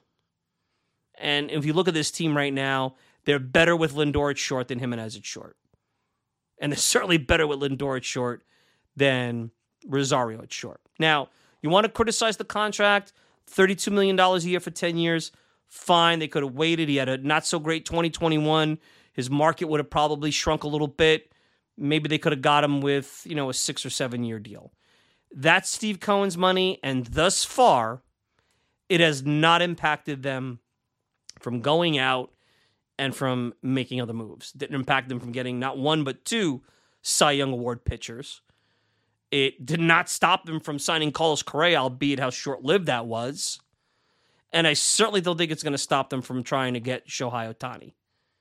And if you look at this team right now, they're better with Lindor at short than Jimenez at short. And they're certainly better with Lindor at short than Rosario at short. Now, you want to criticize the contract, $32 million a year for 10 years, fine. They could have waited. He had a not-so-great 2021. His market would have probably shrunk a little bit. Maybe they could have got him with, a 6 or 7 year deal. That's Steve Cohen's money, and thus far, it has not impacted them from going out and from making other moves. Didn't impact them from getting not 1 but 2 Cy Young Award pitchers. It did not stop them from signing Carlos Correa, albeit how short-lived that was. And I certainly don't think it's going to stop them from trying to get Shohei Ohtani.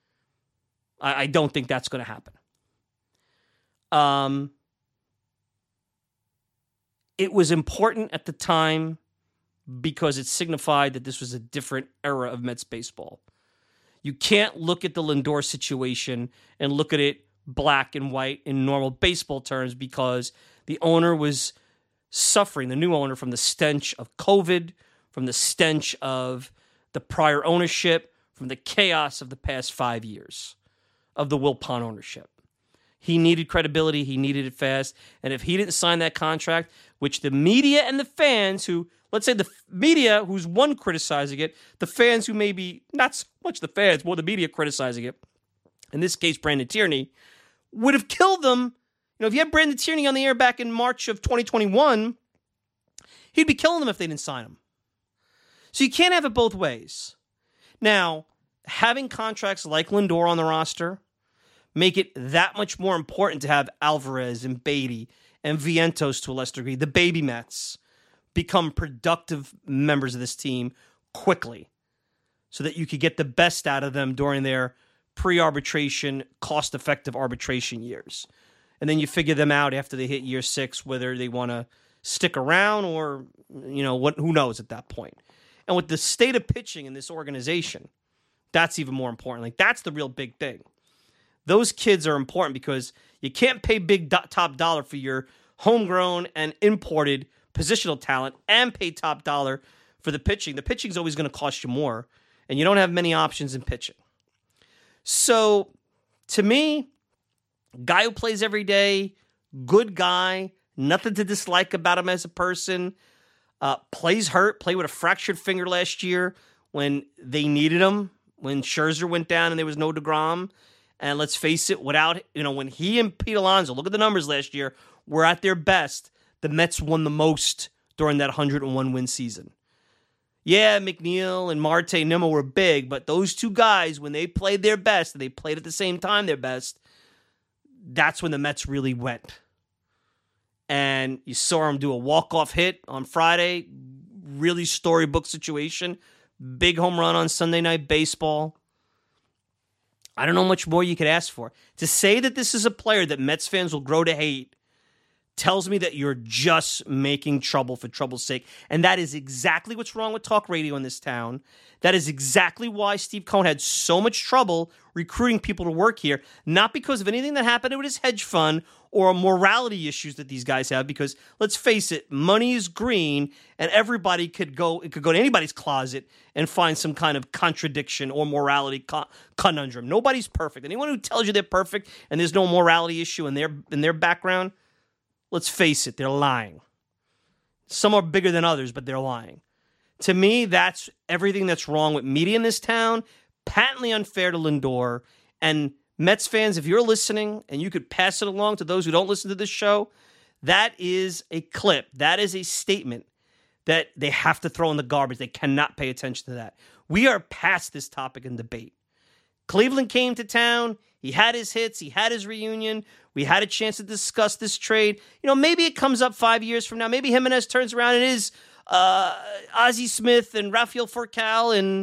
I don't think that's going to happen. It was important at the time because it signified that this was a different era of Mets baseball. You can't look at the Lindor situation and look at it black and white in normal baseball terms because the owner was suffering, the new owner, from the stench of COVID, from the stench of the prior ownership, from the chaos of the past 5 years of the Wilpon ownership. He needed credibility. He needed it fast. And if he didn't sign that contract, which the media and the fans who, let's say the media who's one criticizing it, the fans who maybe, not so much the fans, more the media criticizing it, in this case, Brandon Tierney, would have killed them. You know, if you had Brandon Tierney on the air back in March of 2021, he'd be killing them if they didn't sign him. So you can't have it both ways. Now, having contracts like Lindor on the roster make it that much more important to have Alvarez and Beatty and Vientos to a lesser degree, the baby Mets, become productive members of this team quickly so that you could get the best out of them during their pre-arbitration, cost-effective arbitration years. And then you figure them out after they hit year 6, whether they want to stick around or, you know, who knows at that point. And with the state of pitching in this organization, that's even more important. Like, that's the real big thing. Those kids are important because you can't pay big top dollar for your homegrown and imported positional talent and pay top dollar for the pitching. The pitching is always going to cost you more, and you don't have many options in pitching. So, to me, guy who plays every day, good guy, nothing to dislike about him as a person, plays hurt, played with a fractured finger last year when they needed him, when Scherzer went down and there was no DeGrom. And let's face it, without, you know, when he and Pete Alonso, look at the numbers last year, were at their best, the Mets won the most during that 101-win season. Yeah, McNeil and Marte and Nimmo were big, but those two guys, when they played their best, and they played at the same time their best, that's when the Mets really went. And you saw him do a walk-off hit on Friday, really storybook situation, big home run on Sunday Night Baseball. I don't know much more you could ask for. To say that this is a player that Mets fans will grow to hate tells me that you're just making trouble for trouble's sake. And that is exactly what's wrong with talk radio in this town. That is exactly why Steve Cohen had so much trouble recruiting people to work here. Not because of anything that happened with his hedge fund or morality issues that these guys have. Because let's face it, money is green and everybody could go to anybody's closet and find some kind of contradiction or morality conundrum. Nobody's perfect. Anyone who tells you they're perfect and there's no morality issue in their background, let's face it, they're lying. Some are bigger than others, but they're lying. To me, that's everything that's wrong with media in this town, patently unfair to Lindor. And Mets fans, if you're listening and you could pass it along to those who don't listen to this show, that is a clip. That is a statement that they have to throw in the garbage. They cannot pay attention to that. We are past this topic and debate. Cleveland came to town. He had his hits. He had his reunion. We had a chance to discuss this trade. You know, maybe it comes up 5 years from now. Maybe Jimenez turns around and is Ozzie Smith and Rafael Furcal and,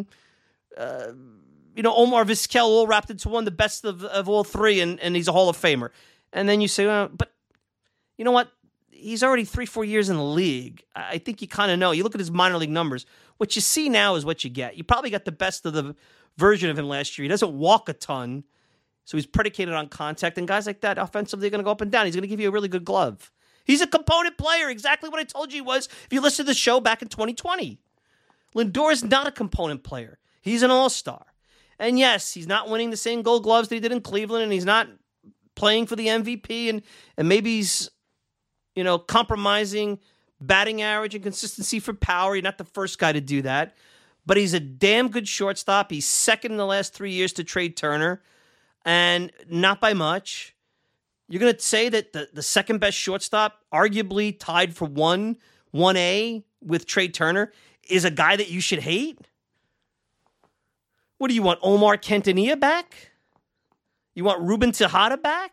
Omar Vizquel all wrapped into one, the best of all three, and he's a Hall of Famer. And then you say, but you know what? He's already 3-4 years in the league. I think you kind of know. You look at his minor league numbers. What you see now is what you get. You probably got the best of the version of him last year. He doesn't walk a ton, so he's predicated on contact. And guys like that, offensively, are going to go up and down. He's going to give you a really good glove. He's a component player, exactly what I told you he was if you listened to the show back in 2020. Lindor is not a component player. He's an all-star. And yes, he's not winning the same gold gloves that he did in Cleveland, and he's not playing for the MVP, and maybe he's, compromising batting average and consistency for power. You're not the first guy to do that. But he's a damn good shortstop. He's second in the last 3 years to Trey Turner, and not by much. You're going to say that the second best shortstop, arguably tied for 1A with Trey Turner, is a guy that you should hate? What do you want, Omar Quintanilla back? You want Ruben Tejada back?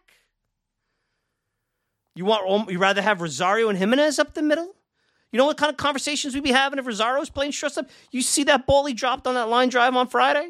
You rather have Rosario and Jimenez up the middle? You know what kind of conversations we'd be having if Rosario's playing shortstop? You see that ball he dropped on that line drive on Friday?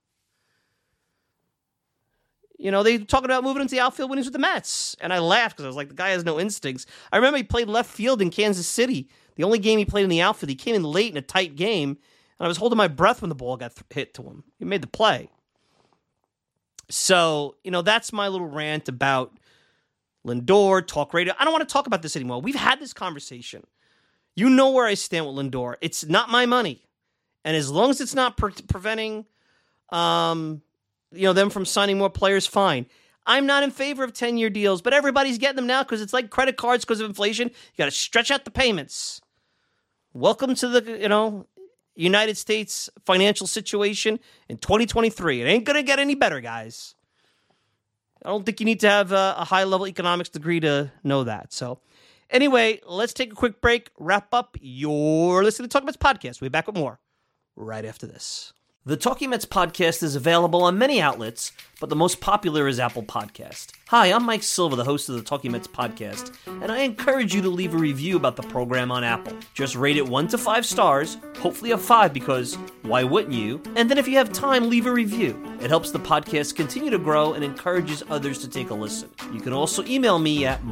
They talking about moving into the outfield when he was with the Mets. And I laughed because I was like, the guy has no instincts. I remember he played left field in Kansas City. The only game he played in the outfield, he came in late in a tight game. And I was holding my breath when the ball got hit to him. He made the play. So, that's my little rant about Lindor, talk radio. I don't want to talk about this anymore. We've had this conversation. You know where I stand with Lindor. It's not my money. And as long as it's not preventing them from signing more players, fine. I'm not in favor of 10-year deals, but everybody's getting them now because it's like credit cards because of inflation. You got to stretch out the payments. Welcome to the, United States financial situation in 2023. It ain't going to get any better, guys. I don't think you need to have a high-level economics degree to know that. So, anyway, let's take a quick break, wrap up. You're listening to Talking Mets Podcast. We'll be back with more right after this. The Talking Mets Podcast is available on many outlets, but the most popular is Apple Podcast. Hi, I'm Mike Silva, the host of the Talking Mets Podcast, and I encourage you to leave a review about the program on Apple. Just rate it 1 to 5 stars, hopefully a 5 because why wouldn't you? And then if you have time, leave a review. It helps the podcast continue to grow and encourages others to take a listen. You can also email me at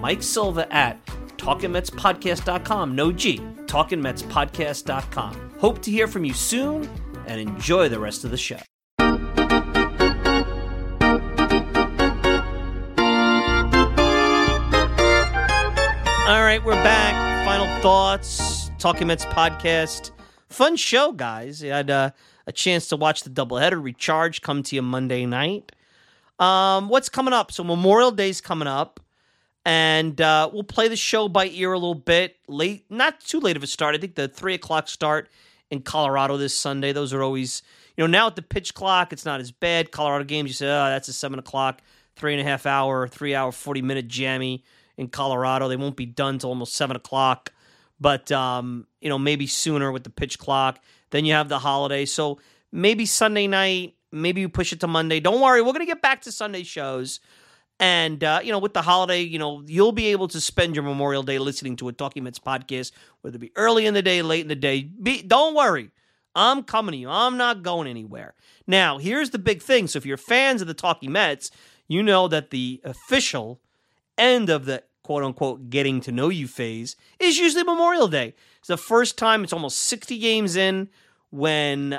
MikeSilva@TalkingMetsPodcast.com, no G, TalkingMetsPodcast.com. Hope to hear from you soon, and enjoy the rest of the show. All right, we're back. Final thoughts. Talking Mets Podcast. Fun show, guys. You had a chance to watch the doubleheader. Recharge come to you Monday night. What's coming up? So Memorial Day's coming up, and we'll play the show by ear a little bit. Late, not too late of a start. I think the 3 o'clock start in Colorado this Sunday. Those are always, now at the pitch clock, it's not as bad. Colorado games, you say, that's a 7 o'clock, 3.5 hour, 3 hour, 40-minute jammy in Colorado. They won't be done till almost 7 o'clock, but, maybe sooner with the pitch clock. Then you have the holiday. So maybe Sunday night, maybe you push it to Monday. Don't worry, we're going to get back to Sunday shows. And, with the holiday, you'll be able to spend your Memorial Day listening to a Talking Mets podcast, whether it be early in the day, late in the day. Don't worry. I'm coming to you. I'm not going anywhere. Now, here's the big thing. So if you're fans of the Talking Mets, you know that the official end of the quote-unquote getting to know you phase is usually Memorial Day. It's the first time, it's almost 60 games in when,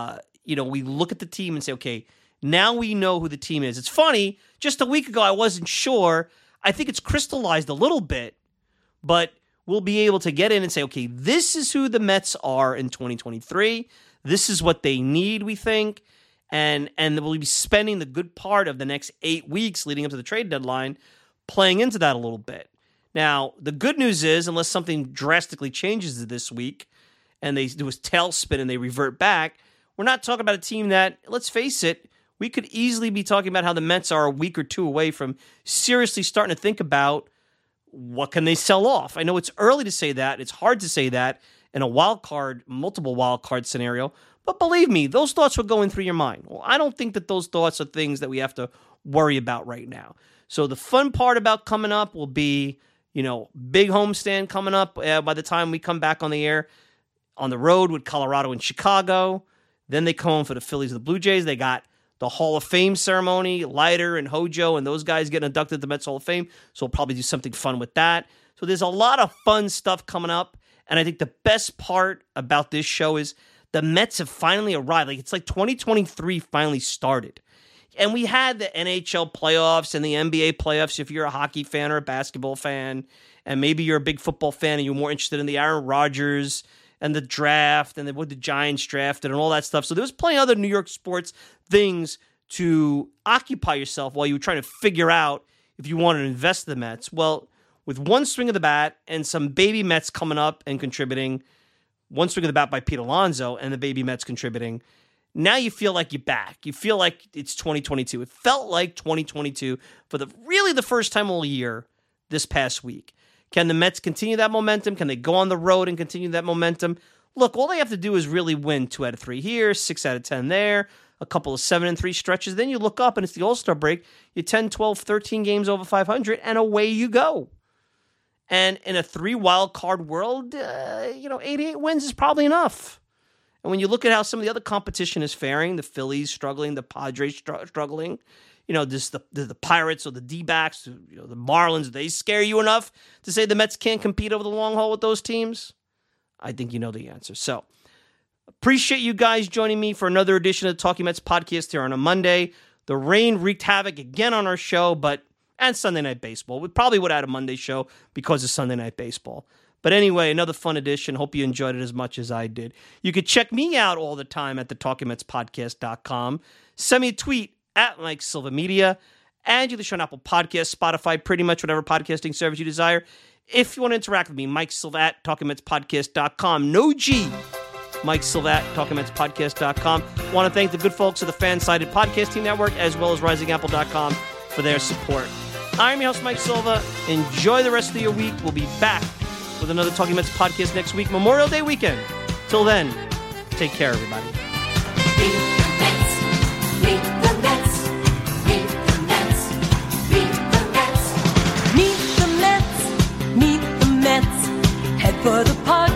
we look at the team and say, okay, now we know who the team is. It's funny, just a week ago I wasn't sure. I think it's crystallized a little bit, but we'll be able to get in and say, okay, this is who the Mets are in 2023. This is what they need, we think. And we'll be spending the good part of the next 8 weeks leading up to the trade deadline playing into that a little bit. Now, the good news is, unless something drastically changes this week and they do a tailspin and they revert back, we're not talking about a team that, let's face it, we could easily be talking about how the Mets are a week or two away from seriously starting to think about what can they sell off. I know it's early to say that. It's hard to say that in a multiple wild card scenario. But believe me, those thoughts were going through your mind. Well, I don't think that those thoughts are things that we have to worry about right now. So the fun part about coming up will be, big homestand coming up by the time we come back on the air on the road with Colorado and Chicago. Then they come home for the Phillies and the Blue Jays. They got the Hall of Fame ceremony, Leiter and Hojo and those guys getting inducted to the Mets Hall of Fame. So we'll probably do something fun with that. So there's a lot of fun stuff coming up. And I think the best part about this show is the Mets have finally arrived. It's like 2023 finally started. And we had the NHL playoffs and the NBA playoffs if you're a hockey fan or a basketball fan. And maybe you're a big football fan and you're more interested in the Aaron Rodgers and the draft and what the Giants drafted and all that stuff. So there was plenty of other New York sports things to occupy yourself while you were trying to figure out if you wanted to invest in the Mets. Well, with one swing of the bat and some baby Mets coming up and contributing, one swing of the bat by Pete Alonso and the baby Mets contributing, now you feel like you're back. You feel like it's 2022. It felt like 2022 for the first time all year this past week. Can the Mets continue that momentum? Can they go on the road and continue that momentum? Look, all they have to do is really win 2 out of 3 here, 6 out of 10 there, a couple of 7-3 stretches. Then you look up and it's the All-Star break. You're 10, 12, 13 games over 500, and away you go. And in a 3 wild card world, 88 wins is probably enough. And when you look at how some of the other competition is faring, the Phillies struggling, the Padres struggling, the Pirates or the D-backs, the Marlins, do they scare you enough to say the Mets can't compete over the long haul with those teams? I think you know the answer. So, appreciate you guys joining me for another edition of the Talking Mets podcast here on a Monday. The rain wreaked havoc again on our show, and Sunday Night Baseball. We probably would have had a Monday show because of Sunday Night Baseball. But anyway, another fun edition. Hope you enjoyed it as much as I did. You could check me out all the time at the TalkingMetsPodcast.com. Send me a tweet at Mike Silva Media. And you can show on Apple Podcasts, Spotify, pretty much whatever podcasting service you desire. If you want to interact with me, Mike Silva at TalkingMetsPodcast.com. No G. Mike Silva at TalkingMetsPodcast.com. Want to thank the good folks of the Fan-Sided Podcasting Network as well as RisingApple.com for their support. I'm your host, Mike Silva. Enjoy the rest of your week. We'll be back with another Talking Mets podcast next week, Memorial Day weekend. Till then, take care, everybody. Meet the Mets, meet the Mets, meet the Mets, meet the Mets. Meet the Mets, meet the Mets. Head for the party.